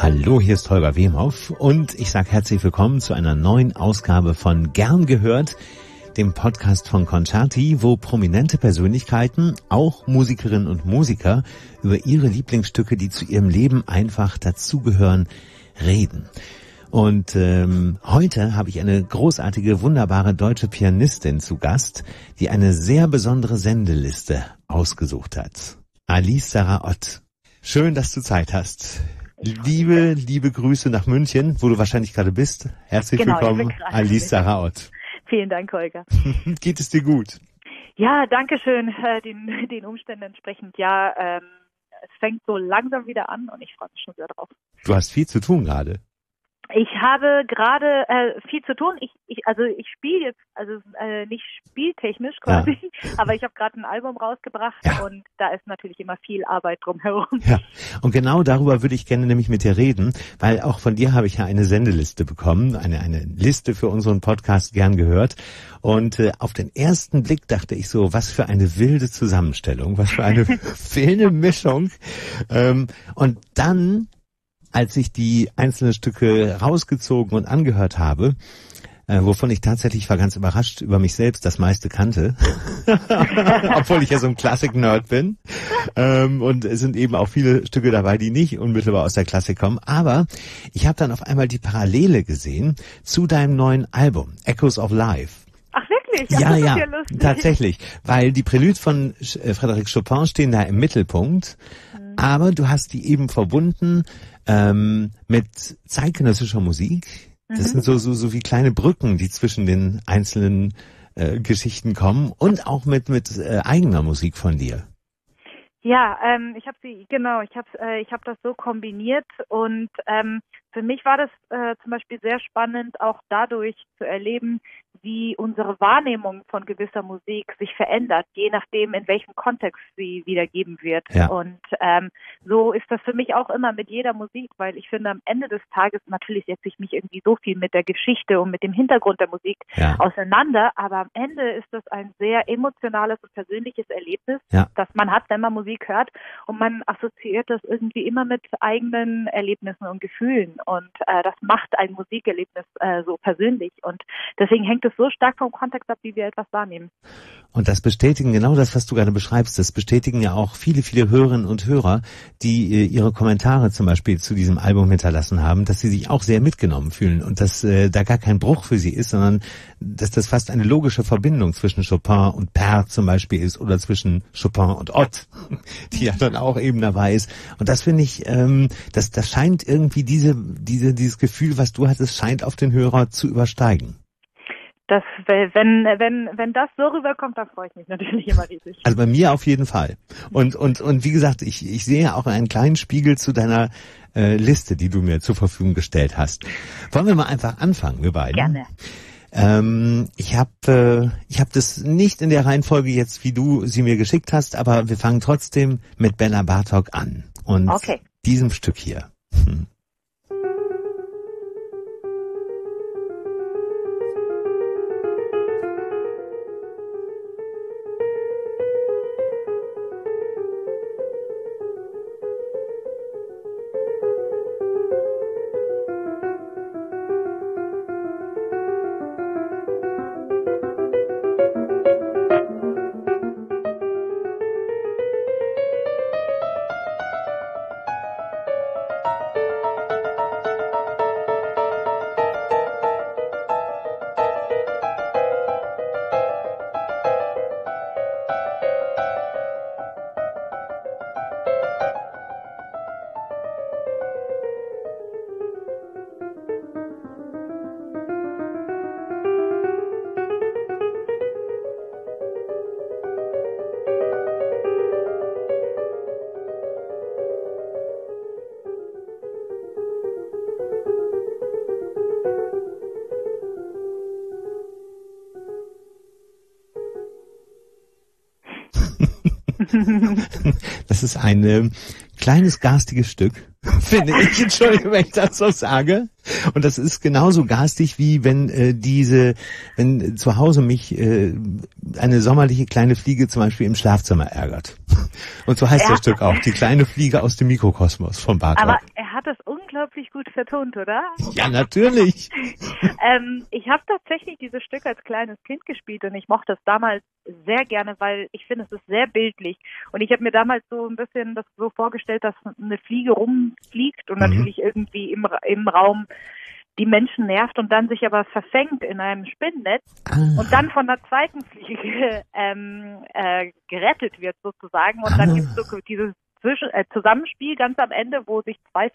Hallo, hier ist Holger Wemhoff und ich sage herzlich willkommen zu einer neuen Ausgabe von Gern gehört, dem Podcast von Concerti, wo prominente Persönlichkeiten, auch Musikerinnen und Musiker, über ihre Lieblingsstücke, die zu ihrem Leben einfach dazugehören, reden. Und heute habe ich eine großartige, wunderbare deutsche Pianistin zu Gast, die eine sehr besondere Sendeliste ausgesucht hat. Alice Sarah Ott. Schön, dass du Zeit hast. Liebe Grüße nach München, wo du wahrscheinlich gerade bist. Herzlich willkommen, Alice Sarah Ott. Vielen Dank, Holger. Geht es dir gut? Ja, danke schön. Den Umständen entsprechend. Ja, es fängt so langsam wieder an und ich freue mich schon sehr drauf. Du hast viel zu tun gerade. Ich habe gerade viel zu tun. Ich spiele jetzt, nicht spieltechnisch quasi, aber ich habe gerade ein Album rausgebracht und da ist natürlich immer viel Arbeit drumherum. Ja, und genau darüber würde ich gerne nämlich mit dir reden, weil auch von dir habe ich ja eine Sendeliste bekommen, eine Liste für unseren Podcast Gern gehört. Und auf den ersten Blick dachte ich so, was für eine wilde Zusammenstellung, was für eine wilde Mischung. Und dann, als ich die einzelnen Stücke rausgezogen und angehört habe, wovon ich tatsächlich war ganz überrascht über mich selbst das meiste kannte, obwohl ich ja so ein Klassik-Nerd bin. Und es sind eben auch viele Stücke dabei, die nicht unmittelbar aus der Klassik kommen. Aber ich habe dann auf einmal die Parallele gesehen zu deinem neuen Album, Echoes of Life. Ach wirklich? Ja, tatsächlich. Weil die Préludes von Frédéric Chopin stehen da im Mittelpunkt. Aber du hast die eben verbunden mit zeitgenössischer Musik. Das sind so wie kleine Brücken, die zwischen den einzelnen Geschichten kommen und auch mit eigener Musik von dir. Ja, ich habe das so kombiniert und für mich war das zum Beispiel sehr spannend, auch dadurch zu erleben, wie unsere Wahrnehmung von gewisser Musik sich verändert, je nachdem, in welchem Kontext sie wiedergeben wird. Ja. Und so ist das für mich auch immer mit jeder Musik, weil ich finde, am Ende des Tages, natürlich setze ich mich irgendwie so viel mit der Geschichte und mit dem Hintergrund der Musik auseinander, aber am Ende ist das ein sehr emotionales und persönliches Erlebnis, das man hat, wenn man Musik hört und man assoziiert das irgendwie immer mit eigenen Erlebnissen und Gefühlen und das macht ein Musikerlebnis so persönlich und deswegen hängt es so stark vom Kontext ab, wie wir etwas wahrnehmen. Und das bestätigen, genau das, was du gerade beschreibst, das bestätigen ja auch viele Hörerinnen und Hörer, die ihre Kommentare zum Beispiel zu diesem Album hinterlassen haben, dass sie sich auch sehr mitgenommen fühlen und dass da gar kein Bruch für sie ist, sondern dass das fast eine logische Verbindung zwischen Chopin und Pärt zum Beispiel ist oder zwischen Chopin und Ott, die ja dann auch eben dabei ist. Und das finde ich, das scheint irgendwie dieses Gefühl, was du hattest, scheint auf den Hörer zu übersteigen. Wenn das so rüberkommt, dann freue ich mich natürlich immer riesig. Also bei mir auf jeden Fall. Und wie gesagt, ich sehe auch einen kleinen Spiegel zu deiner Liste, die du mir zur Verfügung gestellt hast. Wollen wir mal einfach anfangen, wir beiden? Gerne. Ich hab das nicht in der Reihenfolge jetzt, wie du sie mir geschickt hast, aber wir fangen trotzdem mit Bela Bartok an. Und diesem Stück hier. Das ist ein kleines, garstiges Stück, finde ich. Entschuldigung, wenn ich das so sage. Und das ist genauso garstig, wie wenn wenn zu Hause mich eine sommerliche kleine Fliege zum Beispiel im Schlafzimmer ärgert. Und so heißt das Stück auch, die kleine Fliege aus dem Mikrokosmos von Bartok. Aber er hat es unglaublich richtig gut vertont, oder? Ja, natürlich. Ich habe tatsächlich dieses Stück als kleines Kind gespielt und ich mochte es damals sehr gerne, weil ich finde, es ist sehr bildlich. Und ich habe mir damals so ein bisschen das so vorgestellt, dass eine Fliege rumfliegt und natürlich irgendwie im Raum die Menschen nervt und dann sich aber verfängt in einem Spinnennetz und dann von der zweiten Fliege gerettet wird sozusagen. Und dann gibt es so dieses Zusammenspiel ganz am Ende, wo sich zwei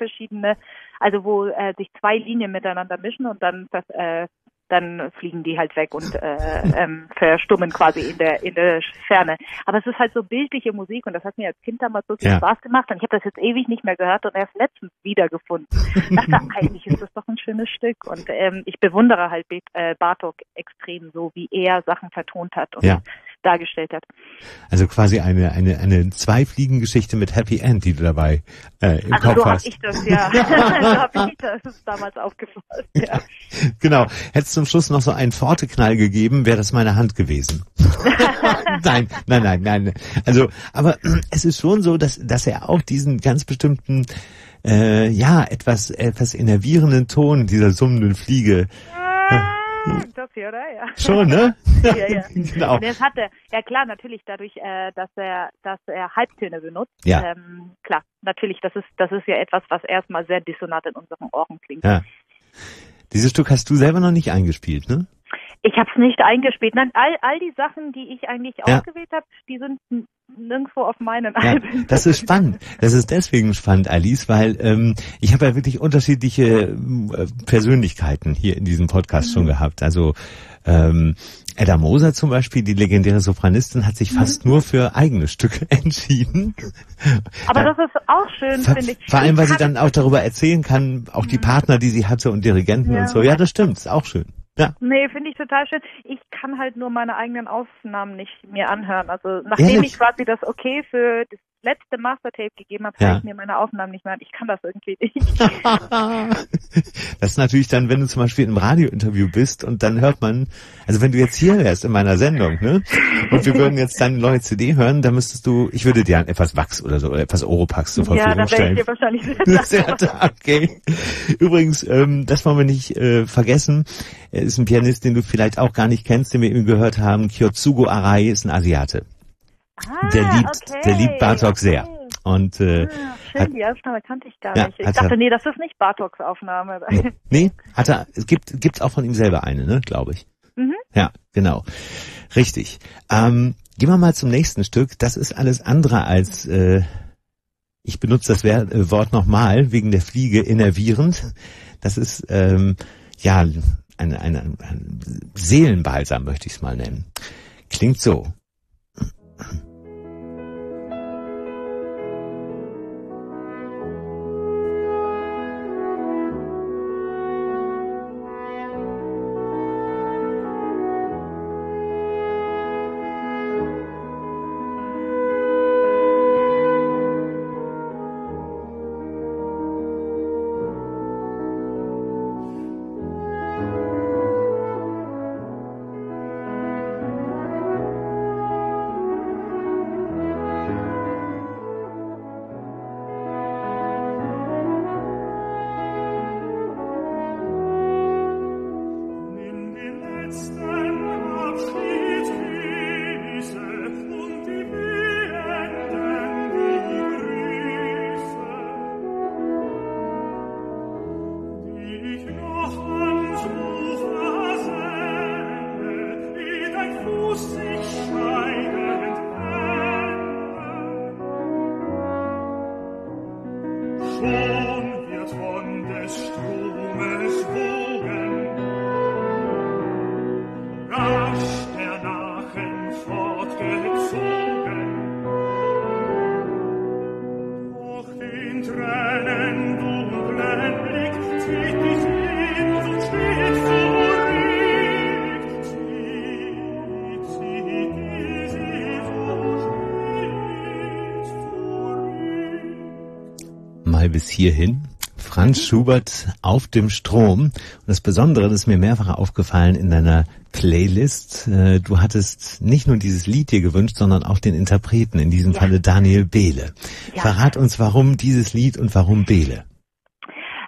Linien miteinander mischen und dann fliegen die halt weg und verstummen quasi in der Ferne. Aber es ist halt so bildliche Musik und das hat mir als Kind damals so viel Spaß gemacht und ich habe das jetzt ewig nicht mehr gehört und erst letztens wiedergefunden. Ich dachte, eigentlich ist das doch ein schönes Stück und ich bewundere halt Bartók extrem so, wie er Sachen vertont hat und dargestellt hat. Also quasi eine Zwei-Fliegen-Geschichte mit Happy End, die du dabei im Kopf hast. So habe ich das, ja. So habe ich das damals aufgefasst, ja. Genau. Hättest du zum Schluss noch so einen Pforteknall gegeben, wäre das meine Hand gewesen. Nein. Also, aber es ist schon so, dass er auch diesen ganz bestimmten, etwas innervierenden Ton dieser summenden Fliege das hier, oder? Ja. Schon, ne? Ja. Genau. Und das hatte, ja klar, natürlich dadurch, dass er Halbtöne benutzt. Ja. Klar, natürlich, das ist ja etwas, was erstmal sehr dissonant in unseren Ohren klingt. Ja. Dieses Stück hast du selber noch nicht eingespielt, ne? Ich habe es nicht eingespielt. Nein, all die Sachen, die ich eigentlich ausgewählt habe, die sind nirgendwo auf meinen Alben. Das ist spannend. Das ist deswegen spannend, Alice, weil ich habe ja wirklich unterschiedliche Persönlichkeiten hier in diesem Podcast schon gehabt. Also Edda Moser zum Beispiel, die legendäre Sopranistin, hat sich fast nur für eigene Stücke entschieden. Aber das ist auch schön, finde ich. Vor allem, weil sie dann auch darüber erzählen kann, auch die Partner, die sie hatte und Dirigenten und so. Ja, das stimmt, ist auch schön. Ja. Nee, finde ich total schön. Ich kann halt nur meine eigenen Aufnahmen nicht mir anhören. Also nachdem ich quasi das Okay für das letzte Mastertape gegeben habe, höre ich mir meine Aufnahmen nicht mehr an. Ich kann das irgendwie nicht. Das ist natürlich dann, wenn du zum Beispiel im Radiointerview bist und dann hört man, also wenn du jetzt hier wärst in meiner Sendung, ne, und wir würden jetzt deine neue CD hören, dann ich würde dir etwas Wachs oder so, oder etwas Oropax zur Verfügung stellen. Ja, dann wäre ich dir wahrscheinlich sehr okay. Übrigens, das wollen wir nicht vergessen, er ist ein Pianist, den du vielleicht auch gar nicht kennst, den wir eben gehört haben, Kyotsugo Arai ist ein Asiate. Der liebt Bartók sehr. Und schön, die Aufnahme kannte ich gar nicht. Ich dachte, das ist nicht Bartóks Aufnahme. Nee, es gibt auch von ihm selber eine, ne, glaube ich. Mhm. Ja, genau. Richtig. Gehen wir mal zum nächsten Stück. Das ist alles andere als, ich benutze das Wort nochmal, wegen der Fliege, innervierend. Das ist, ein Seelenbalsam, möchte ich es mal nennen. Klingt so. Bis hierhin. Franz Schubert auf dem Strom. Und das Besondere, das ist mir mehrfach aufgefallen in deiner Playlist. Du hattest nicht nur dieses Lied dir gewünscht, sondern auch den Interpreten, in diesem Falle Daniel Behle. Ja. Verrat uns, warum dieses Lied und warum Behle?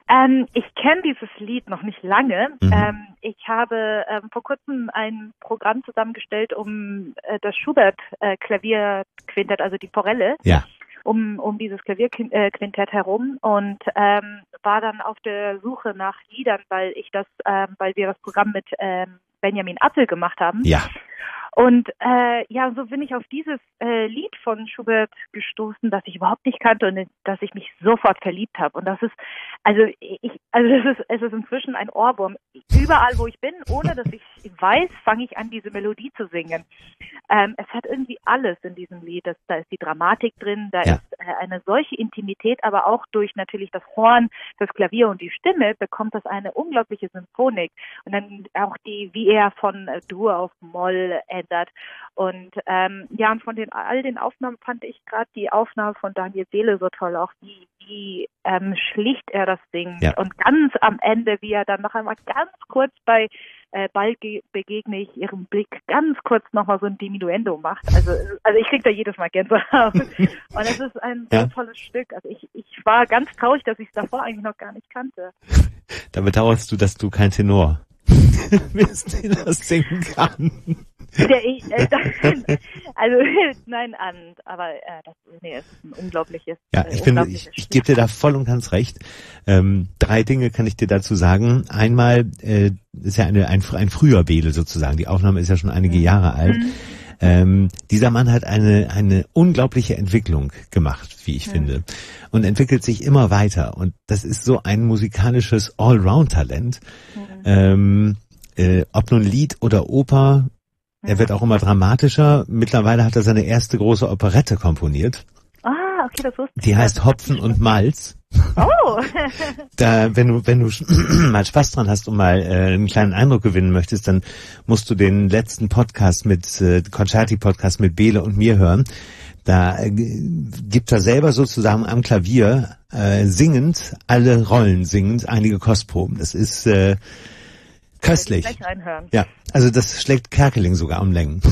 Ich kenne dieses Lied noch nicht lange. Ich habe vor kurzem ein Programm zusammengestellt, um das Schubert-Klavierquintett, also die Forelle, um dieses Klavierquintett herum und war dann auf der Suche nach Liedern, weil wir das Programm mit Benjamin Appel gemacht haben. Ja. Und so bin ich auf dieses Lied von Schubert gestoßen, das ich überhaupt nicht kannte und dass ich mich sofort verliebt habe. Und das ist, es ist inzwischen ein Ohrwurm. Überall, wo ich bin, ohne dass ich weiß, fange ich an, diese Melodie zu singen. Es hat irgendwie alles in diesem Lied. Da ist die Dramatik drin, da ist eine solche Intimität, aber auch durch natürlich das Horn, das Klavier und die Stimme bekommt das eine unglaubliche Symphonik. Und dann auch wie er von Dur auf Moll ändert. Und und von all den Aufnahmen fand ich gerade die Aufnahme von Daniel Seele so toll, auch wie schlicht er das singt. Ja. Und ganz am Ende, wie er dann noch einmal ganz kurz bei bald begegne ich ihrem Blick ganz kurz nochmal so ein Diminuendo macht. Also ich kriege da jedes Mal Gänsehaut. Und es ist ein so tolles Stück. Also ich war ganz traurig, dass ich es davor eigentlich noch gar nicht kannte. Da bedauerst du, dass du kein Tenor bist, der das singen kann. Es ist ein unglaubliches. Ja, ich finde, ich gebe dir da voll und ganz recht. 3 Dinge kann ich dir dazu sagen. Einmal ist ja ein früher Bele sozusagen. Die Aufnahme ist ja schon einige Jahre alt. Dieser Mann hat eine unglaubliche Entwicklung gemacht, wie ich finde, und entwickelt sich immer weiter. Und das ist so ein musikalisches Allround-Talent. Ob nun Lied oder Oper, er wird auch immer dramatischer. Mittlerweile hat er seine erste große Operette komponiert. Ah, okay, das wusste ich. Die heißt Hopfen und Malz. Oh! Wenn du mal Spaß dran hast und mal einen kleinen Eindruck gewinnen möchtest, dann musst du den letzten Podcast Concerti-Podcast mit Bele und mir hören. Da gibt er selber sozusagen am Klavier singend, alle Rollen singend, einige Kostproben. Das ist köstlich. Ja, also das schlägt Kerkeling sogar um Längen.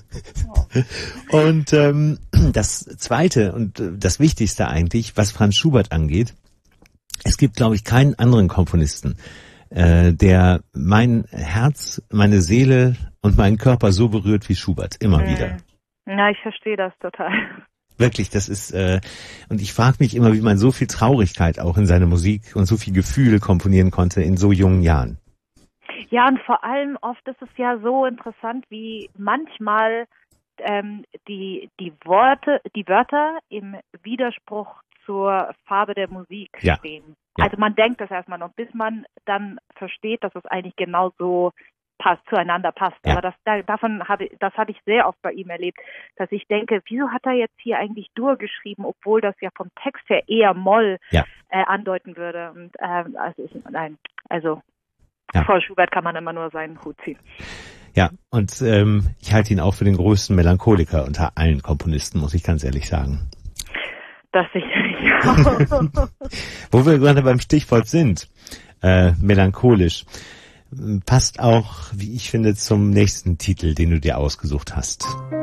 Und das Zweite und das Wichtigste eigentlich, was Franz Schubert angeht, es gibt, glaube ich, keinen anderen Komponisten, der mein Herz, meine Seele und meinen Körper so berührt wie Schubert, immer wieder. Ja, ich verstehe das total. Wirklich, das ist, und ich frage mich immer, wie man so viel Traurigkeit auch in seine Musik und so viel Gefühl komponieren konnte in so jungen Jahren. Ja, und vor allem oft ist es ja so interessant, wie manchmal die Wörter im Widerspruch zur Farbe der Musik stehen. Ja. Also man denkt das erstmal noch, bis man dann versteht, dass es eigentlich genau so zueinander passt. Ja. Aber das habe ich sehr oft bei ihm erlebt, dass ich denke, wieso hat er jetzt hier eigentlich Dur geschrieben, obwohl das ja vom Text her eher Moll andeuten würde. Und vor Schubert kann man immer nur seinen Hut ziehen. Ja, und ich halte ihn auch für den größten Melancholiker unter allen Komponisten, muss ich ganz ehrlich sagen. Das sicherlich auch. Wo wir gerade beim Stichwort sind, melancholisch, passt auch, wie ich finde, zum nächsten Titel, den du dir ausgesucht hast.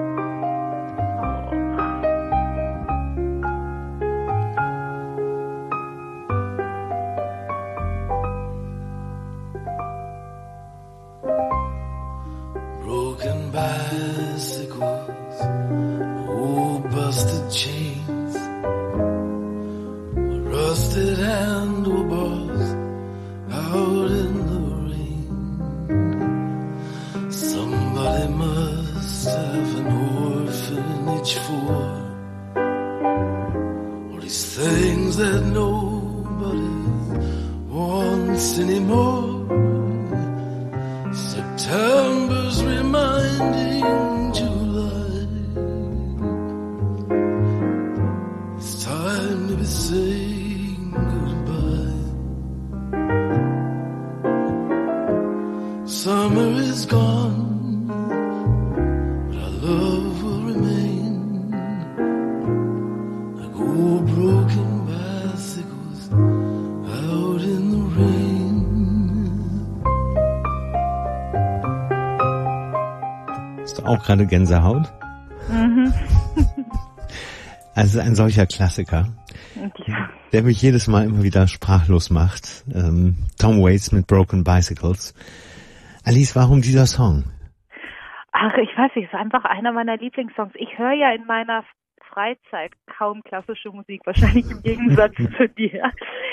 Broken bicycles, old busted chains, rusted handlebars out in the rain. Somebody must have an orphanage for all these things that nobody wants anymore. September's reminding July it's time to be saying goodbye. Summer is gone, but our love will remain like old broken bicycles out in the rain. Auch gerade Gänsehaut? Mhm. Also ein solcher Klassiker. Ja. der mich jedes Mal immer wieder sprachlos macht. Tom Waits mit Broken Bicycles. Alice, warum dieser Song? Ach, ich weiß nicht, es ist einfach einer meiner Lieblingssongs. Ich höre ja in meiner Freizeit kaum klassische Musik, wahrscheinlich im Gegensatz zu dir.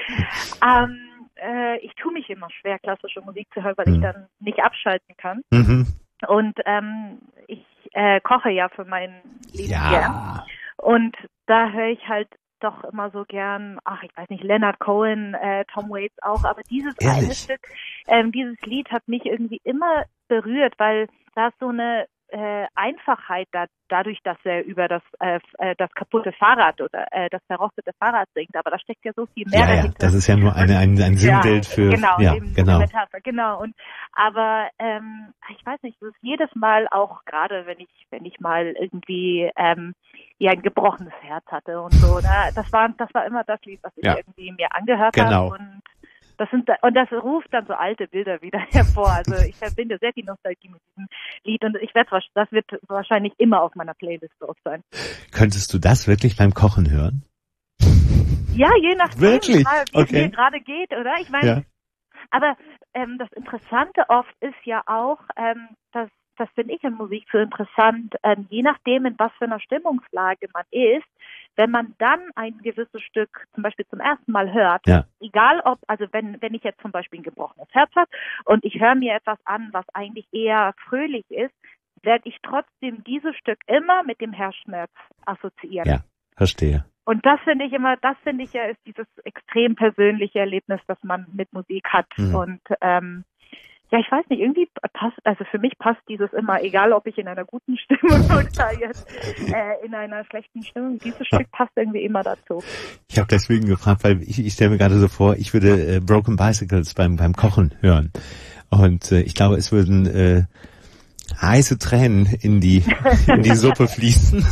Ich tue mich immer schwer, klassische Musik zu hören, weil ich dann nicht abschalten kann. Mhm. Und ich koche ja für meinen Leben Ja. gern. Und da höre ich halt doch immer so gern, ich weiß nicht, Leonard Cohen, Tom Waits auch, aber dieses Ehrlich? eine Stück, dieses Lied hat mich irgendwie immer berührt, weil da ist so eine Einfachheit dadurch, dass er über das kaputte Fahrrad oder das verrostete Fahrrad singt, aber da steckt ja so viel mehr Ja, dahinter. das ist ja nur ein Sinnbild für, genau, ja, eben genau. eine Metapher, genau. Aber ich weiß nicht, das ist jedes Mal auch gerade, wenn ich mal irgendwie ein gebrochenes Herz hatte und so, ne? Das war immer das Lied, was ich irgendwie mir angehört Genau. habe und das ruft dann so alte Bilder wieder hervor. Also ich verbinde sehr viel Nostalgie mit diesem Lied und das wird wahrscheinlich immer auf meiner Playlist drauf sein. Könntest du das wirklich beim Kochen hören? Ja, je nachdem, Wirklich? wie es Okay. mir gerade geht, oder? Ich meine, aber das Interessante oft ist ja auch, das finde ich in Musik so interessant, je nachdem, in was für einer Stimmungslage man ist, wenn man dann ein gewisses Stück zum Beispiel zum ersten Mal hört, egal ob, also wenn ich jetzt zum Beispiel ein gebrochenes Herz habe und ich höre mir etwas an, was eigentlich eher fröhlich ist, werde ich trotzdem dieses Stück immer mit dem Herzschmerz assoziieren. Ja, verstehe. Und das finde ich ja, ist dieses extrem persönliche Erlebnis, das man mit Musik hat. Mhm. Und ich weiß nicht, irgendwie also für mich passt dieses immer, egal ob ich in einer guten Stimmung oder jetzt in einer schlechten Stimmung, dieses Stück passt irgendwie immer dazu. Ich habe deswegen gefragt, weil ich stelle mir gerade so vor, ich würde Broken Bicycles beim Kochen hören. Und ich glaube, es würden heiße Tränen in die Suppe fließen.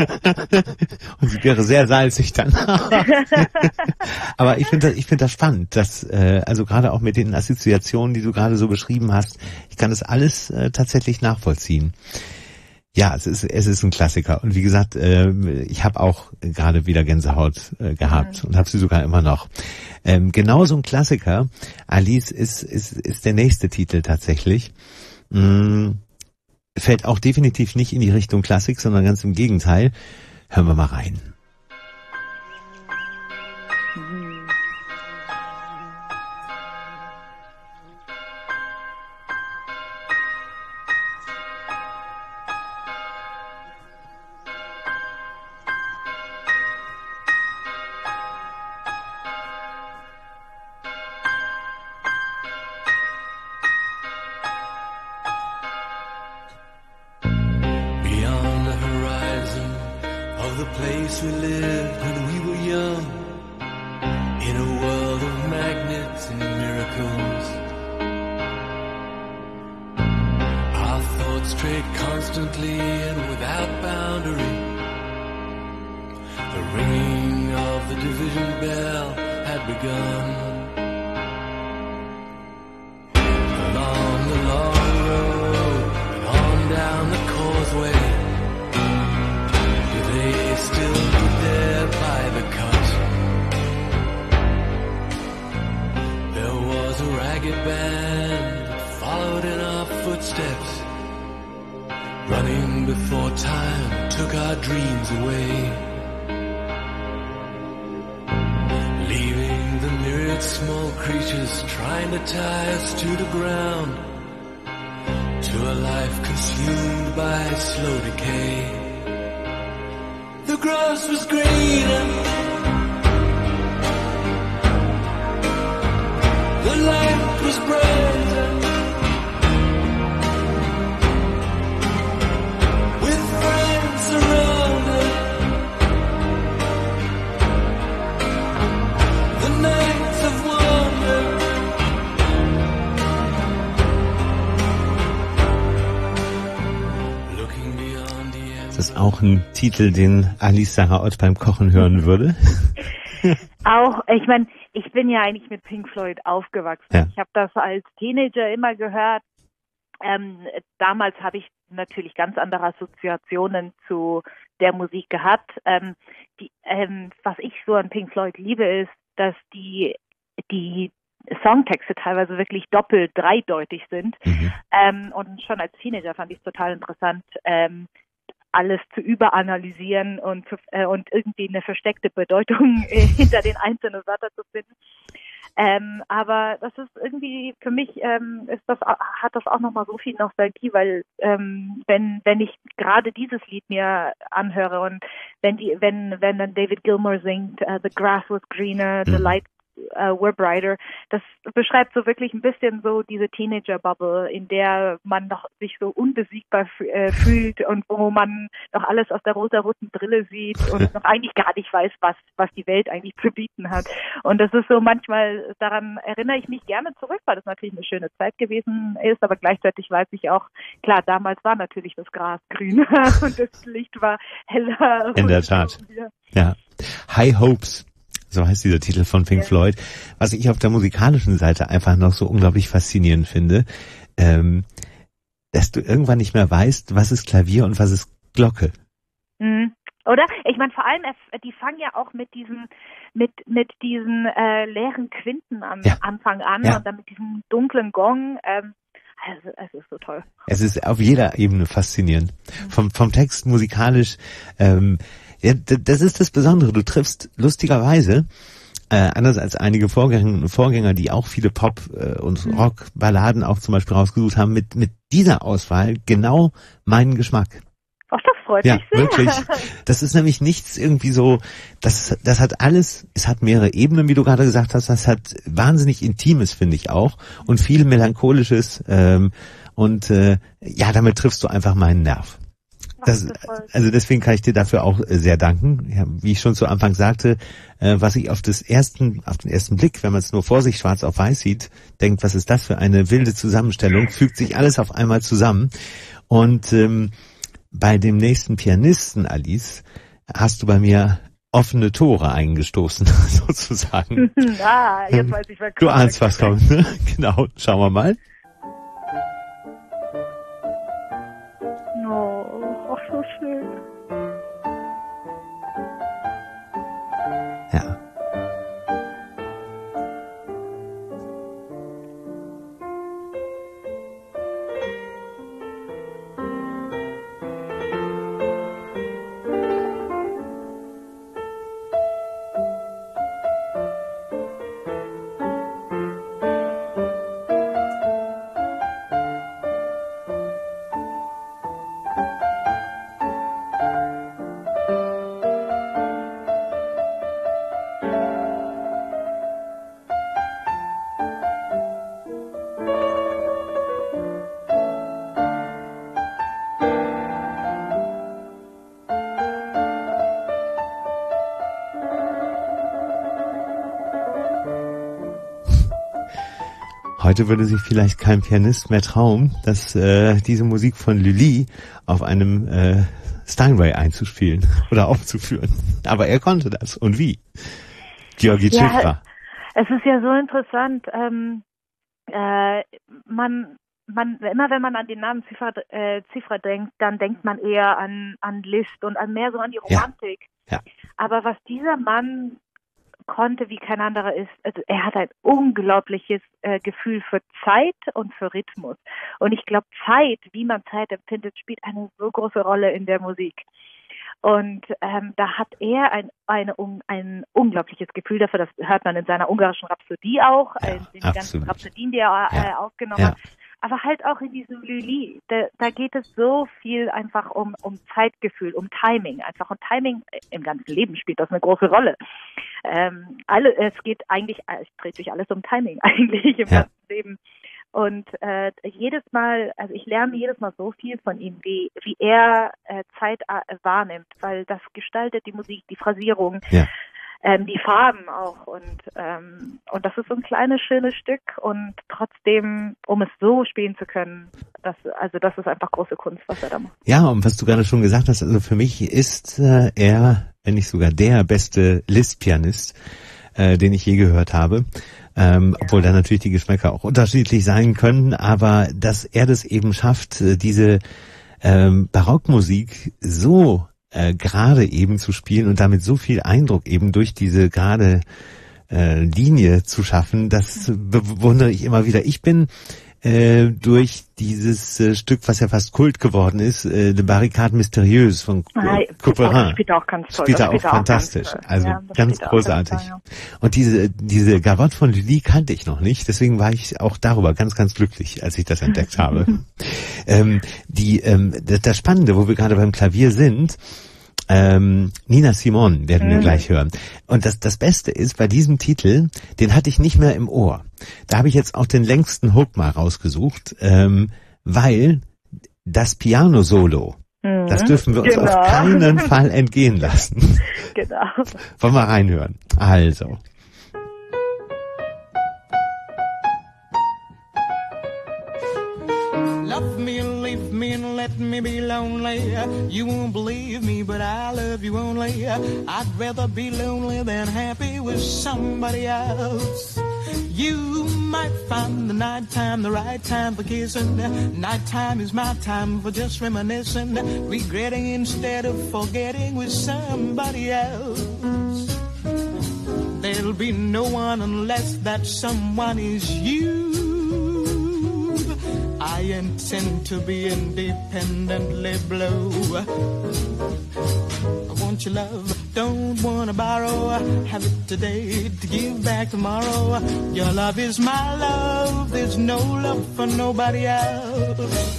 Und sie wäre sehr salzig dann. Aber ich finde das spannend, dass also gerade auch mit den Assoziationen, die du gerade so beschrieben hast, ich kann das alles tatsächlich nachvollziehen. Ja, es ist ein Klassiker. Und wie gesagt, ich habe auch gerade wieder Gänsehaut gehabt und habe sie sogar immer noch. Genau so ein Klassiker, Alice, ist der nächste Titel tatsächlich. Fällt auch definitiv nicht in die Richtung Klassik, sondern ganz im Gegenteil. Hören wir mal rein. Das ist auch ein Titel, den Alice Sarah Ott beim Kochen hören würde. Auch, ich meine, ich bin ja eigentlich mit Pink Floyd aufgewachsen. Ja. Ich habe das als Teenager immer gehört. Damals habe ich natürlich ganz andere Assoziationen zu der Musik gehabt. Was ich so an Pink Floyd liebe, ist dass die Songtexte teilweise wirklich doppelt, dreideutig sind. Und schon als Teenager fand ich es total interessant, alles zu überanalysieren und irgendwie eine versteckte Bedeutung hinter den einzelnen Wörtern zu finden. Aber das ist irgendwie, für mich hat das auch nochmal so viel Nostalgie, weil wenn ich gerade dieses Lied mir anhöre und wenn dann David Gilmour singt, The grass was greener, the lights were brighter, das beschreibt so wirklich ein bisschen so diese Teenager-Bubble, in der man noch sich so unbesiegbar fühlt und wo man noch alles aus der rosa-roten Brille sieht und noch eigentlich gar nicht weiß, was die Welt eigentlich zu bieten hat. Und das ist so manchmal, daran erinnere ich mich gerne zurück, weil das natürlich eine schöne Zeit gewesen ist, aber gleichzeitig weiß ich auch, klar, damals war natürlich das Gras grüner und das Licht war heller. In der Tat. Ja. High Hopes. So heißt dieser Titel von Pink Floyd. Was ich auf der musikalischen Seite einfach noch so unglaublich faszinierend finde, dass du irgendwann nicht mehr weißt, was ist Klavier und was ist Glocke. Oder? Ich meine, vor allem, die fangen ja auch mit diesen leeren Quinten am Anfang an und dann mit diesem dunklen Gong. Also, es ist so toll. Es ist auf jeder Ebene faszinierend. Vom Text musikalisch, das ist das Besondere. Du triffst lustigerweise, anders als einige Vorgänger, die auch viele Pop- und Rockballaden auch zum Beispiel rausgesucht haben, mit dieser Auswahl genau meinen Geschmack. Ach, das freut mich sehr. Ja, wirklich. Das ist nämlich nichts irgendwie so, das hat alles, es hat mehrere Ebenen, wie du gerade gesagt hast, das hat wahnsinnig Intimes, finde ich auch, und viel Melancholisches, damit triffst du einfach meinen Nerv. Also deswegen kann ich dir dafür auch sehr danken. Ja, wie ich schon zu Anfang sagte, was ich auf den ersten Blick, wenn man es nur vor sich schwarz auf weiß sieht, denkt, was ist das für eine wilde Zusammenstellung, fügt sich alles auf einmal zusammen. Und bei dem nächsten Pianisten, Alice, hast du bei mir offene Tore eingestoßen, sozusagen. Jetzt weiß ich, was kommt. Du ahnst, was kommt, ne? Genau, schauen wir mal. Oh, so schön. Ja. Heute würde sich vielleicht kein Pianist mehr trauen, dass diese Musik von Lully auf einem Steinway einzuspielen oder aufzuführen. Aber er konnte das. Und wie? Georgi Cifra. Es ist ja so interessant. Immer wenn man an den Namen Cifra denkt, dann denkt man eher an Liszt und mehr so an die Romantik. Ja. Aber was dieser Mann konnte, wie kein anderer ist, also er hat ein unglaubliches Gefühl für Zeit und für Rhythmus. Und ich glaube, Zeit, wie man Zeit empfindet, spielt eine so große Rolle in der Musik. Und da hat er ein unglaubliches Gefühl dafür, das hört man in seiner ungarischen Rhapsodie auch, in den ganzen Rhapsodien, die er aufgenommen hat. Aber halt auch in diesem Lully, da geht es so viel einfach um Zeitgefühl, um Timing einfach. Und Timing im ganzen Leben spielt das eine große Rolle. Es dreht sich alles um Timing eigentlich im ganzen Leben. Und jedes Mal, also ich lerne jedes Mal so viel von ihm, wie er Zeit wahrnimmt, weil das gestaltet die Musik, die Phrasierung. Ja. Die Farben auch und das ist so ein kleines, schönes Stück und trotzdem, um es so spielen zu können, das ist einfach große Kunst, was er da macht. Ja, und was du gerade schon gesagt hast, also für mich ist er, wenn nicht sogar der beste Liszt-Pianist, den ich je gehört habe, obwohl da natürlich die Geschmäcker auch unterschiedlich sein können, aber dass er das eben schafft, diese Barockmusik so gerade eben zu spielen und damit so viel Eindruck eben durch diese gerade Linie zu schaffen, das bewundere ich immer wieder. Ich bin durch dieses Stück, was ja fast Kult geworden ist, Le Barricade Mystérieuse von Couperin. Das spielt auch ganz toll. Spielt er auch fantastisch. Also ganz großartig. Toll, ja. Und diese Gavotte von Lully kannte ich noch nicht, deswegen war ich auch darüber ganz, ganz glücklich, als ich das entdeckt habe. Das Spannende, wo wir gerade beim Klavier sind, Nina Simone werden wir gleich hören. Und das Beste ist, bei diesem Titel, den hatte ich nicht mehr im Ohr. Da habe ich jetzt auch den längsten Hook mal rausgesucht, weil das Piano-Solo, das dürfen wir uns auf keinen Fall entgehen lassen. Genau. Wollen wir reinhören? Also. Love me and leave me and let me be lonely. You won't believe me, but I love you only. I'd rather be lonely than happy with somebody else. You might find the nighttime the right time for kissing. Nighttime is my time for just reminiscing, regretting instead of forgetting with somebody else. There'll be no one unless that someone is you. I intend to be independently blue. I want your love, don't wanna borrow. Have it today to give back tomorrow. Your love is my love, there's no love for nobody else.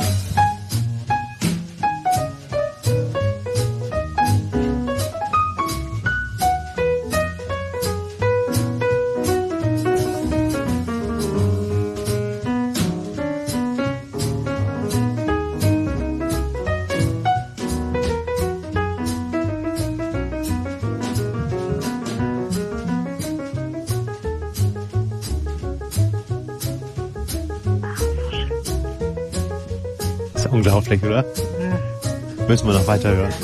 Unglaublich, oder? Müssen wir noch weiter hören.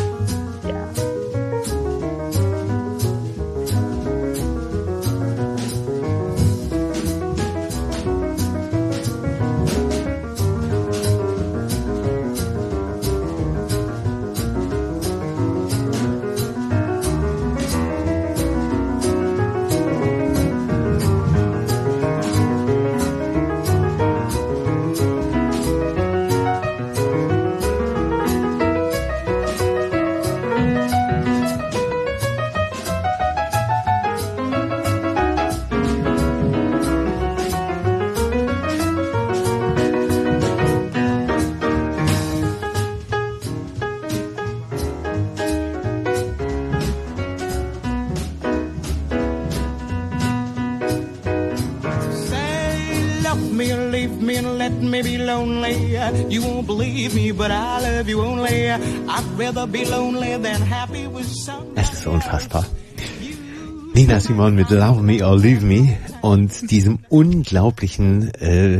You won't believe me, but I love you only. I'd rather be lonely than happy with some. Es ist unfassbar. Nina Simone mit Love Me or Leave Me und diesem unglaublichen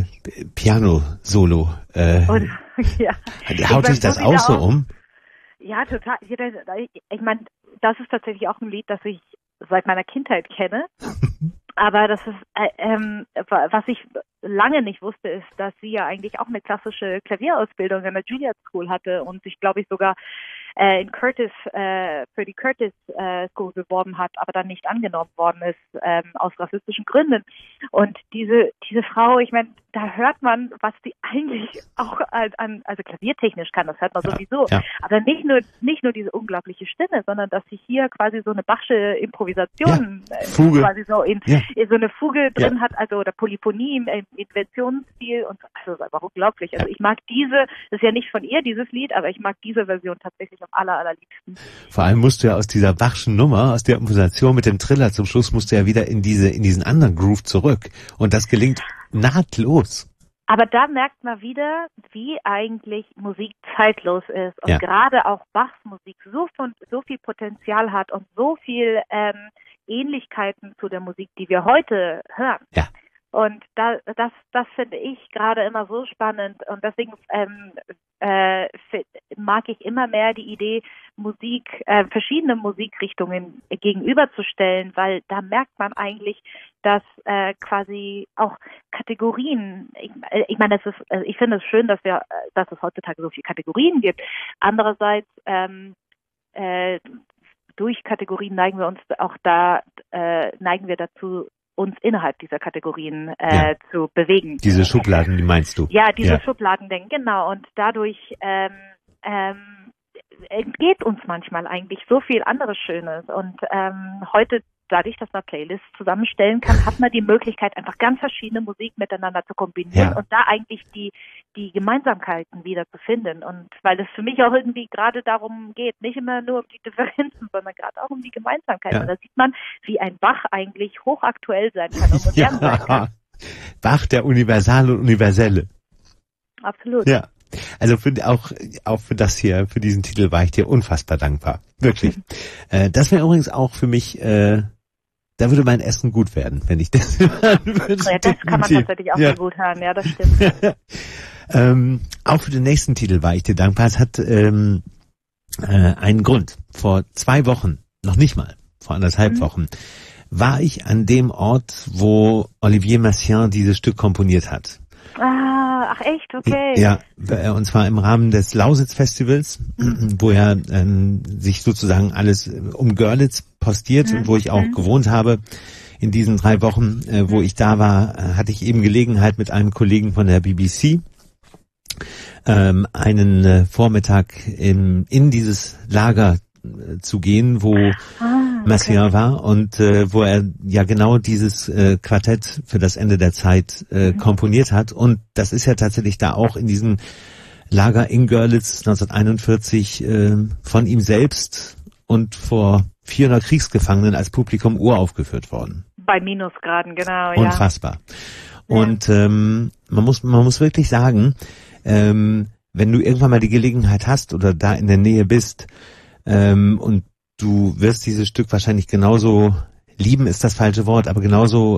Piano-Solo. Ja. Haut sich das auch so um? Ja, total. Ich meine, das ist tatsächlich auch ein Lied, das ich seit meiner Kindheit kenne. Aber das ist, was ich lange nicht wusste, ist, dass sie ja eigentlich auch eine klassische Klavierausbildung in der Juilliard School hatte und sich, glaube ich, sogar in Curtis, für die Curtis School beworben hat, aber dann nicht angenommen worden ist, aus rassistischen Gründen. Und diese Frau, ich meine, da hört man, was sie eigentlich auch also klaviertechnisch kann, das hört man sowieso. Ja. Aber nicht nur diese unglaubliche Stimme, sondern dass sie hier quasi so eine Bachsche Improvisation Fuge. Quasi so in so eine Fuge drin hat, also oder Polyphonie im Inventionsstil und so. Also das ist einfach unglaublich. Also ich mag das ist ja nicht von ihr, dieses Lied, aber ich mag diese Version tatsächlich am allerliebsten. Vor allem musst du ja aus dieser Bachschen Nummer, aus der Improvisation mit dem Triller zum Schluss, musst du ja wieder in diesen anderen Groove zurück. Und das gelingt nahtlos. Aber da merkt man wieder, wie eigentlich Musik zeitlos ist und gerade auch Bachs Musik so viel Potenzial hat und so viel Ähnlichkeiten zu der Musik, die wir heute hören. Ja. Und das finde ich gerade immer so spannend und deswegen mag ich immer mehr die Idee, verschiedene Musikrichtungen gegenüberzustellen, weil da merkt man eigentlich, dass quasi auch Kategorien, ich meine, ich finde es schön, dass es heutzutage so viele Kategorien gibt. Andererseits durch Kategorien neigen wir dazu, uns innerhalb dieser Kategorien zu bewegen. Diese Schubladen, die meinst du? Ja, diese Schubladendenken, genau. Und dadurch entgeht uns manchmal eigentlich so viel anderes Schönes. Und heute, dadurch, dass man Playlists zusammenstellen kann, hat man die Möglichkeit, einfach ganz verschiedene Musik miteinander zu kombinieren und da eigentlich die Gemeinsamkeiten wieder zu finden. Und weil es für mich auch irgendwie gerade darum geht, nicht immer nur um die Differenzen, sondern gerade auch um die Gemeinsamkeiten. Und da sieht man, wie ein Bach eigentlich hochaktuell sein kann und modern sein kann. Bach, der Universale und Universelle. Absolut. Ja. Also auch für das hier, für diesen Titel war ich dir unfassbar dankbar. Wirklich. Das wäre übrigens auch für mich, da würde mein Essen gut werden, wenn ich das hören würde. Ja, das kann man tatsächlich auch sehr gut hören, ja, das stimmt. Auch für den nächsten Titel war ich dir dankbar. Es hat einen Grund. Vor 2 Wochen, noch nicht mal, vor 1,5 Wochen, war ich an dem Ort, wo Olivier Messiaen dieses Stück komponiert hat. Ach echt, okay. Ja, und zwar im Rahmen des Lausitz-Festivals, wo er sich sozusagen alles um Görlitz postiert und wo ich auch gewohnt habe. In diesen 3 Wochen, wo ich da war, hatte ich eben Gelegenheit mit einem Kollegen von der BBC einen Vormittag in dieses Lager zu gehen, wo Messiaen war und wo er ja genau dieses Quartett für das Ende der Zeit komponiert hat. Und das ist ja tatsächlich da auch in diesem Lager in Görlitz 1941 von ihm selbst und vor 400 Kriegsgefangenen als Publikum uraufgeführt worden. Bei Minusgraden, genau. Unfassbar. Ja. Und man muss wirklich sagen, wenn du irgendwann mal die Gelegenheit hast oder da in der Nähe bist, und du wirst dieses Stück wahrscheinlich genauso lieben, ist das falsche Wort, aber genauso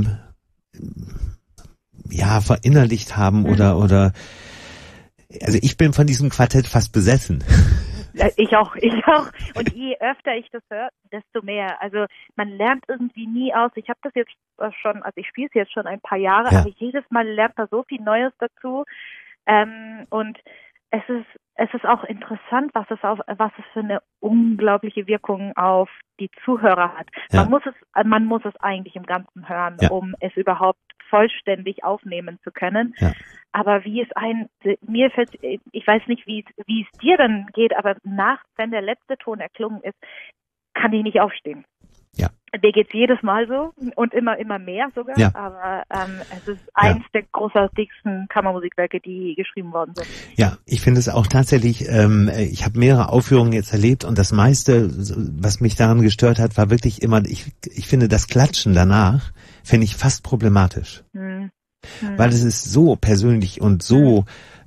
verinnerlicht haben oder also ich bin von diesem Quartett fast besessen. Ich auch. Und je öfter ich das höre, desto mehr. Also man lernt irgendwie nie aus. Ich habe das jetzt schon, also ich spiele es jetzt schon ein paar Jahre, aber jedes Mal lernt man so viel Neues dazu. Und es ist auch interessant, was es für eine unglaubliche Wirkung auf die Zuhörer hat. Ja. Man muss es eigentlich im Ganzen hören, um es überhaupt vollständig aufnehmen zu können. Ja. Aber ich weiß nicht, wie es dir dann geht, aber wenn der letzte Ton erklungen ist, kann ich nicht aufstehen. Ja. Mir geht's jedes Mal so und immer mehr sogar, aber es ist eins der großartigsten Kammermusikwerke, die geschrieben worden sind. Ja, ich finde es auch tatsächlich, ich habe mehrere Aufführungen jetzt erlebt und das meiste, was mich daran gestört hat, war wirklich immer, ich finde das Klatschen danach, finde ich fast problematisch. Weil es ist so persönlich und so,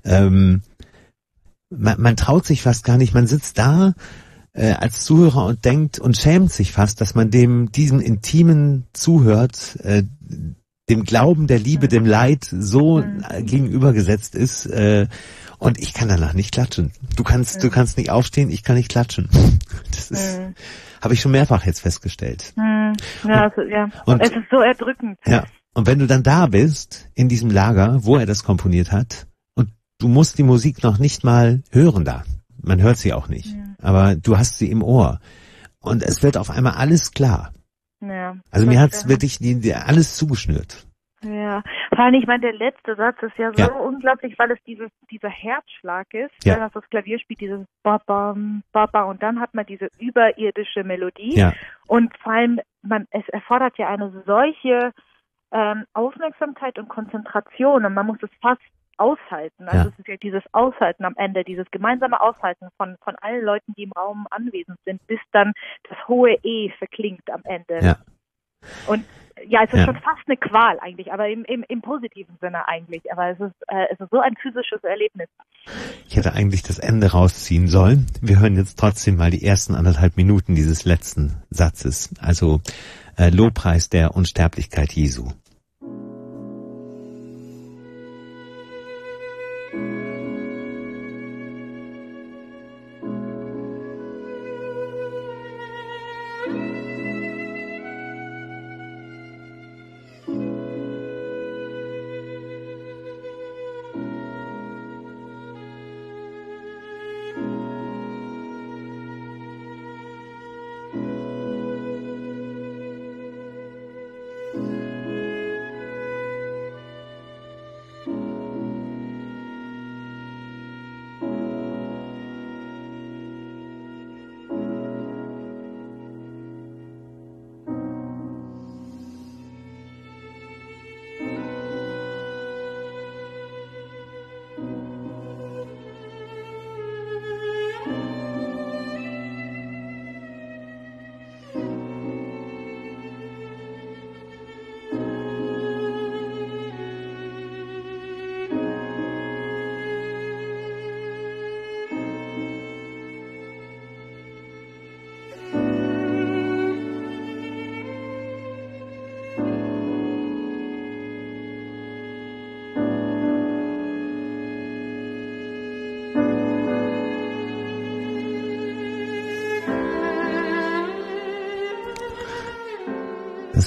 man traut sich fast gar nicht, man sitzt da, als Zuhörer und denkt und schämt sich fast, dass man diesem Intimen zuhört, dem Glauben, der Liebe, dem Leid so gegenübergesetzt ist, und ich kann danach nicht klatschen. Du kannst nicht aufstehen, ich kann nicht klatschen. Das ist, habe ich schon mehrfach jetzt festgestellt. Und es ist so erdrückend. Ja. Und wenn du dann da bist, in diesem Lager, wo er das komponiert hat, und du musst die Musik noch nicht mal hören da. Man hört sie auch nicht. Aber du hast sie im Ohr. Und es wird auf einmal alles klar. Ja, also mir hat's wirklich alles zugeschnürt. Ja, vor allem, ich meine, der letzte Satz ist ja so unglaublich, weil es dieser Herzschlag ist, wenn man das Klavier spielt, dieses Ba-Bam, Ba-Ba, und dann hat man diese überirdische Melodie. Ja. Und vor allem, es erfordert ja eine solche Aufmerksamkeit und Konzentration, und man muss es fast aushalten. Also es ist ja dieses Aushalten am Ende, dieses gemeinsame Aushalten von allen Leuten, die im Raum anwesend sind, bis dann das hohe E verklingt am Ende. Ja. Und es ist schon fast eine Qual eigentlich, aber im positiven Sinne eigentlich. Aber es ist so ein physisches Erlebnis. Ich hätte eigentlich das Ende rausziehen sollen. Wir hören jetzt trotzdem mal die ersten 1,5 Minuten dieses letzten Satzes. Also Lobpreis der Unsterblichkeit Jesu.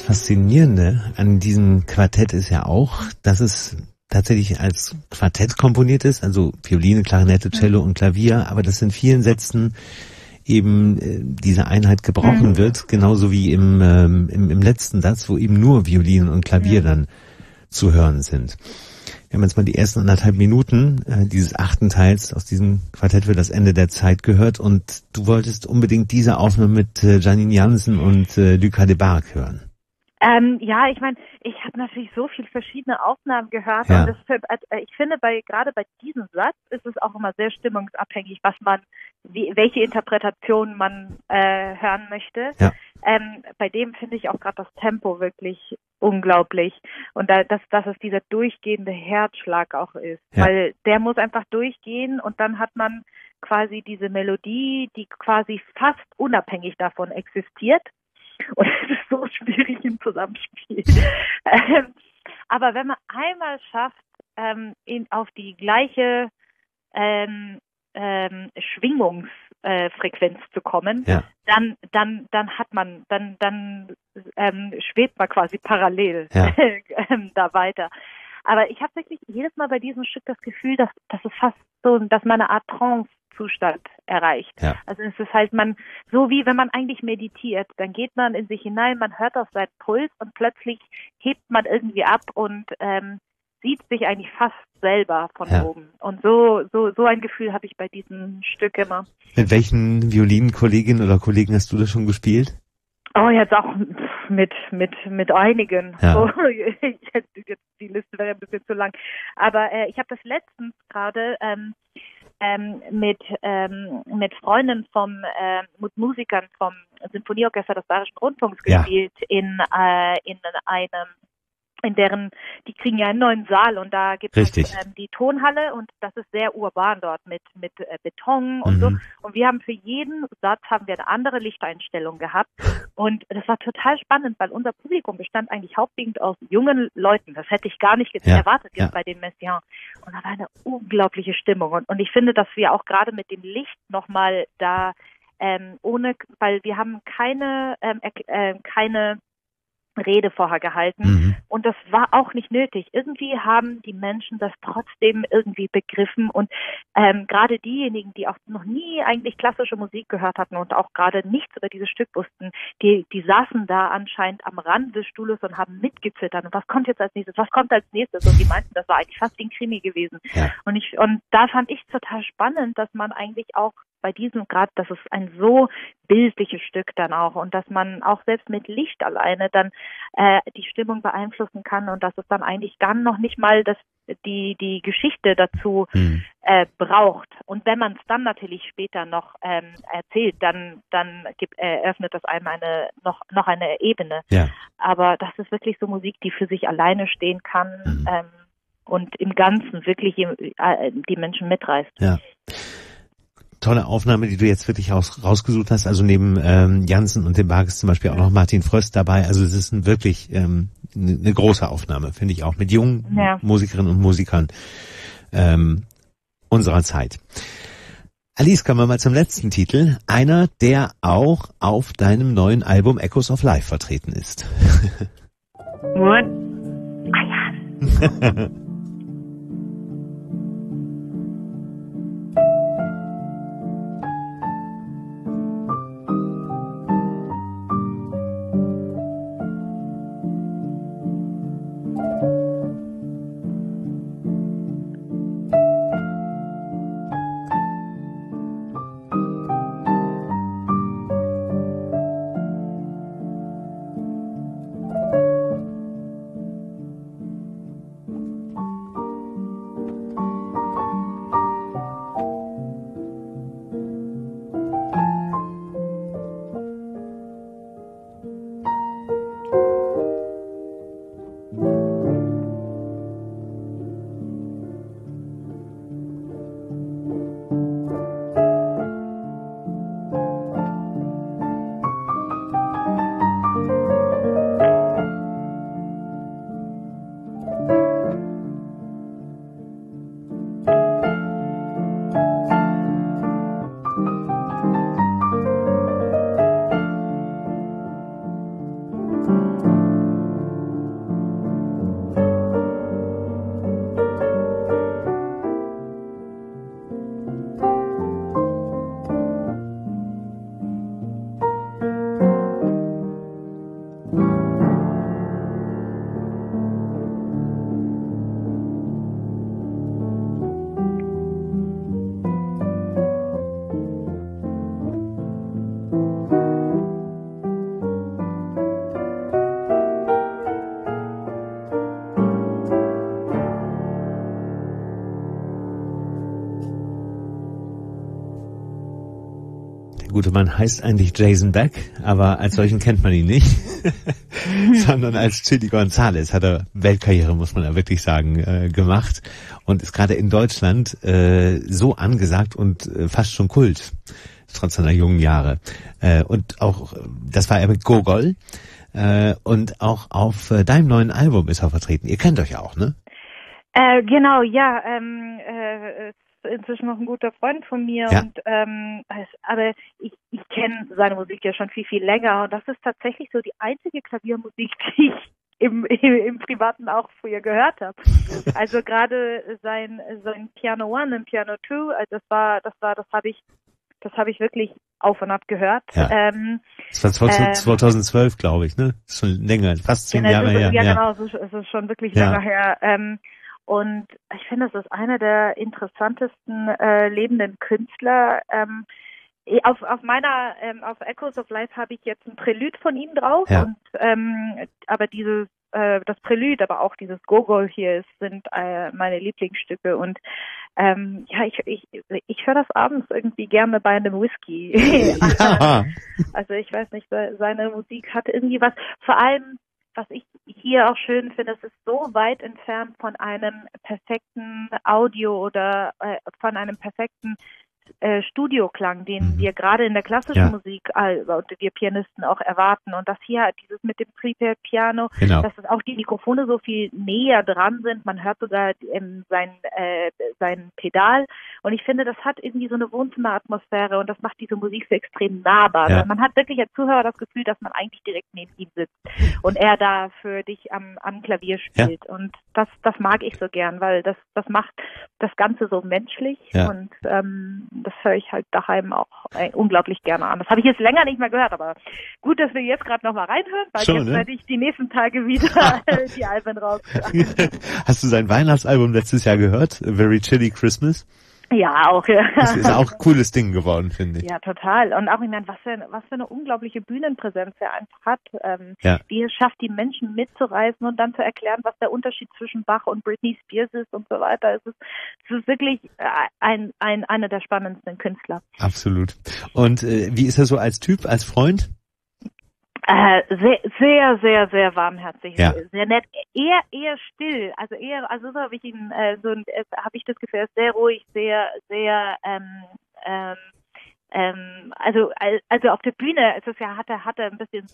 Faszinierende an diesem Quartett ist ja auch, dass es tatsächlich als Quartett komponiert ist, also Violine, Klarinette, Cello und Klavier, aber dass in vielen Sätzen eben diese Einheit gebrochen wird, genauso wie im letzten Satz, wo eben nur Violine und Klavier dann zu hören sind. Wir haben jetzt mal die ersten 1,5 Minuten dieses 8. Teils aus diesem Quartett für das Ende der Zeit gehört und du wolltest unbedingt diese Aufnahme mit Janine Jansen und Lucas de Barg hören. Ja, ich meine, ich habe natürlich so viele verschiedene Aufnahmen gehört Ja. und ich finde, gerade bei diesem Satz ist es auch immer sehr stimmungsabhängig, welche Interpretation man hören möchte. Ja. Bei dem finde ich auch gerade das Tempo wirklich unglaublich und dass es dieser durchgehende Herzschlag auch ist, weil der muss einfach durchgehen und dann hat man quasi diese Melodie, die quasi fast unabhängig davon existiert. Und es ist so schwierig im Zusammenspiel. Aber wenn man einmal schafft, auf die gleiche Schwingungsfrequenz zu kommen, dann schwebt man quasi parallel da weiter. Aber ich habe wirklich jedes Mal bei diesem Stück das Gefühl, dass es fast so, dass man eine Art Trance-Zustand erreicht. Ja. Also es ist halt so wie wenn man eigentlich meditiert, dann geht man in sich hinein, man hört auf seinen Puls und plötzlich hebt man irgendwie ab und sieht sich eigentlich fast selber von oben. Und so ein Gefühl habe ich bei diesem Stück immer. Mit welchen Violinkolleginnen oder Kollegen hast du das schon gespielt? Oh, jetzt auch mit einigen. Ja. So, jetzt die Liste wäre ein bisschen zu lang. Aber ich habe das letztens gerade mit Freunden mit Musikern vom Sinfonieorchester des Bayerischen Rundfunks gespielt die kriegen ja einen neuen Saal und da gibt es die Tonhalle und das ist sehr urban dort mit Beton und so. Und wir haben für jeden Satz eine andere Lichteinstellung gehabt und das war total spannend, weil unser Publikum bestand eigentlich hauptsächlich aus jungen Leuten. Das hätte ich gar nicht erwartet jetzt bei den Messiaen. Und da war eine unglaubliche Stimmung und ich finde, dass wir auch gerade mit dem Licht nochmal da weil wir haben keine Rede vorher gehalten und das war auch nicht nötig. Irgendwie haben die Menschen das trotzdem irgendwie begriffen und gerade diejenigen, die auch noch nie eigentlich klassische Musik gehört hatten und auch gerade nichts über dieses Stück wussten, die saßen da anscheinend am Rand des Stuhles und haben mitgezittert und was kommt als nächstes und die meinten, das war eigentlich fast wie ein Krimi gewesen. Ja. Und da fand ich total spannend, dass man eigentlich auch bei diesem Grad, das ist ein so bildliches Stück dann auch und dass man auch selbst mit Licht alleine dann die Stimmung beeinflussen kann und dass es dann eigentlich dann noch nicht mal die Geschichte dazu braucht. Und wenn man es dann natürlich später noch erzählt, dann eröffnet das einem noch eine Ebene. Ja. Aber das ist wirklich so Musik, die für sich alleine stehen kann und im Ganzen wirklich die Menschen mitreißt. Ja. Tolle Aufnahme, die du jetzt wirklich rausgesucht hast. Also neben Jansen und dem Barg ist zum Beispiel auch noch Martin Fröst dabei. Also es ist wirklich eine große Aufnahme, finde ich auch, mit jungen Musikerinnen und Musikern unserer Zeit. Alice, kommen wir mal zum letzten Titel. Einer, der auch auf deinem neuen Album Echoes of Life vertreten ist. What? Ah ja. gute Mann heißt eigentlich Jason Beck, aber als solchen kennt man ihn nicht, sondern als Chili González hat er Weltkarriere, muss man ja wirklich sagen, gemacht und ist gerade in Deutschland so angesagt und fast schon Kult, trotz seiner jungen Jahre. Und auch, das war er mit Gogol und auch auf deinem neuen Album ist er vertreten. Ihr kennt euch ja auch, ne? Genau, ja. Inzwischen noch ein guter Freund von mir und aber ich kenne seine Musik ja schon viel, viel länger und das ist tatsächlich so die einzige Klaviermusik, die ich im Privaten auch früher gehört habe. Also gerade sein Piano One und Piano Two, das habe ich wirklich auf und ab gehört. Ja. Das war 2012, glaube ich, ne? Das ist schon länger, fast 10 Jahre her. Ja, genau, es ist schon wirklich länger her. Und ich finde, das ist einer der interessantesten lebenden Künstler. Auf Echoes of Life habe ich jetzt ein Prälude von ihm drauf. Ja. Und aber das Prälude, aber auch dieses Gogol hier sind meine Lieblingsstücke. Und ich höre das abends irgendwie gerne bei einem Whisky. Ja. Also ich weiß nicht, seine Musik hat irgendwie was. Vor allem, was ich hier auch schön finde, es ist so weit entfernt von einem perfekten Audio oder von einem perfekten Studioklang, den wir gerade in der klassischen Musik und wir Pianisten auch erwarten. Und das hier, dieses mit dem Prepared Piano, dass es auch die Mikrofone so viel näher dran sind. Man hört sogar sein Pedal. Und ich finde, das hat irgendwie so eine Wohnzimmeratmosphäre und das macht diese Musik so extrem nahbar. Ja. Man hat wirklich als Zuhörer das Gefühl, dass man eigentlich direkt neben ihm sitzt und er da für dich am Klavier spielt. Ja. Und das mag ich so gern, weil das macht das Ganze so menschlich und das höre ich halt daheim auch unglaublich gerne an. Das habe ich jetzt länger nicht mehr gehört, aber gut, dass wir jetzt gerade nochmal reinhören, weil jetzt werde ich die nächsten Tage wieder die Alben raus. Hast du sein Weihnachtsalbum letztes Jahr gehört? A Very Chilly Christmas? Ja, auch. Ja. Das ist auch ein cooles Ding geworden, finde ich. Ja, total. Und auch, ich meine, was für eine unglaubliche Bühnenpräsenz er einfach hat. Wie es schafft, die Menschen mitzureißen und dann zu erklären, was der Unterschied zwischen Bach und Britney Spears ist und so weiter. Es ist wirklich einer der spannendsten Künstler. Absolut. Und wie ist er so als Typ, als Freund? Sehr, sehr, sehr, sehr warmherzig, sehr nett, eher still, also so habe ich ihn, habe ich das Gefühl, er ist sehr ruhig, sehr, sehr, also auf der Bühne ist es hat er ein bisschen,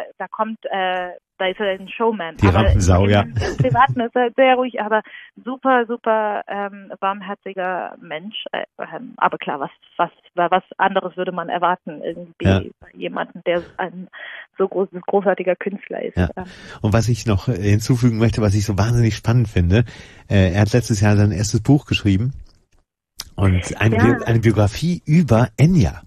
da ist er ein Showman. Die Rampensau, ja. Im Privaten ist er sehr ruhig, aber super, super warmherziger Mensch. Aber klar, was anderes würde man erwarten, irgendwie bei jemandem, der ein so großartiger Künstler ist. Ja. Und was ich noch hinzufügen möchte, was ich so wahnsinnig spannend finde, er hat letztes Jahr sein erstes Buch geschrieben. Und eine Biografie über Enya.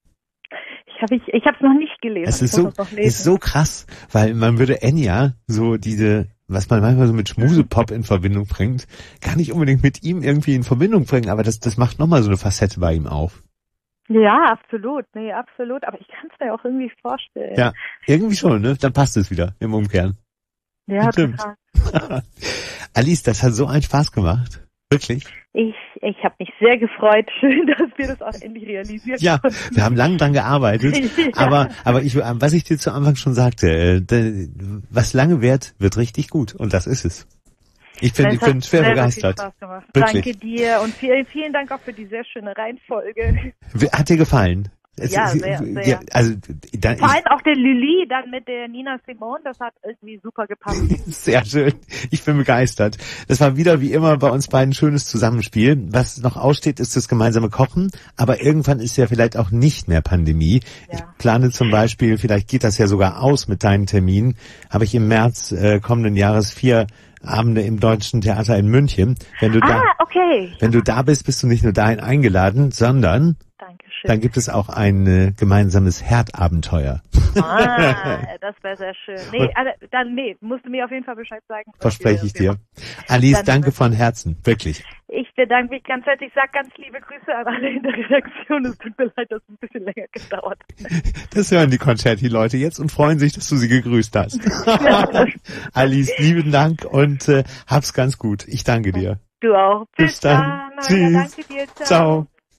Ich habe es noch nicht gelesen. Es ist so krass, weil man würde Enya so was man manchmal so mit Schmusepop in Verbindung bringt, gar nicht unbedingt mit ihm irgendwie in Verbindung bringen, aber das macht nochmal so eine Facette bei ihm auf. Ja, absolut. Nee, absolut. Aber ich kann es mir auch irgendwie vorstellen. Ja, irgendwie schon, ne? Dann passt es wieder im Umkehren. Ja, total. Alice, das hat so einen Spaß gemacht. Wirklich? Ich habe mich sehr gefreut. Schön, dass wir das auch endlich realisieren konnten. Wir haben lange dran gearbeitet. Aber was ich dir zu Anfang schon sagte, was lange währt, wird richtig gut. Und das ist es. Ich bin schwer begeistert. Spaß gemacht. Danke dir und vielen Dank auch für die sehr schöne Reihenfolge. Hat dir gefallen? Sehr. Also, vor allem auch der Lully dann mit der Nina Simone, das hat irgendwie super gepasst. Sehr schön. Ich bin begeistert. Das war wieder wie immer bei uns beiden ein schönes Zusammenspiel. Was noch aussteht, ist das gemeinsame Kochen. Aber irgendwann ist ja vielleicht auch nicht mehr Pandemie. Ja. Ich plane zum Beispiel, vielleicht geht das ja sogar aus mit deinen Terminen, habe ich im März kommenden Jahres 4 Abende im Deutschen Theater in München. Wenn du da bist, bist du nicht nur dahin eingeladen, sondern dann gibt es auch ein gemeinsames Herdabenteuer. Das wäre sehr schön. Musst du mir auf jeden Fall Bescheid sagen. Verspreche ich dir. Alice, danke von Herzen, wirklich. Ich bedanke mich ganz herzlich. Ich sage ganz liebe Grüße an alle in der Redaktion. Es tut mir leid, dass es ein bisschen länger gedauert hat. Das hören die Concerti-Leute jetzt und freuen sich, dass du sie gegrüßt hast. Alice, lieben Dank und hab's ganz gut. Ich danke dir. Du auch. Bis dann. Tschüss. Danke dir. Ciao.